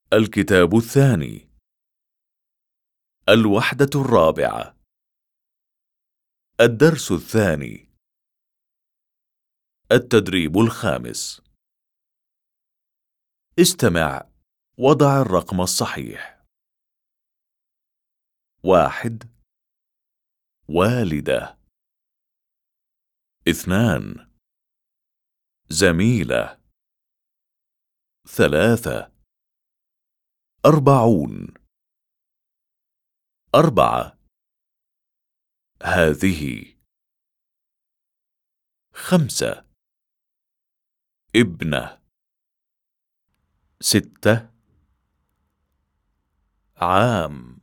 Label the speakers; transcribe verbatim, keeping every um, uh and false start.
Speaker 1: الكتاب الثاني. الوحدة الرابعة. الدرس الثاني. التدريب الخامس. استمع، وضع الرقم الصحيح. واحد، والدة. اثنان، زميلة. ثلاثة، أربعون. أربعة، هذه. خمسة، ابنة. ستة، عام.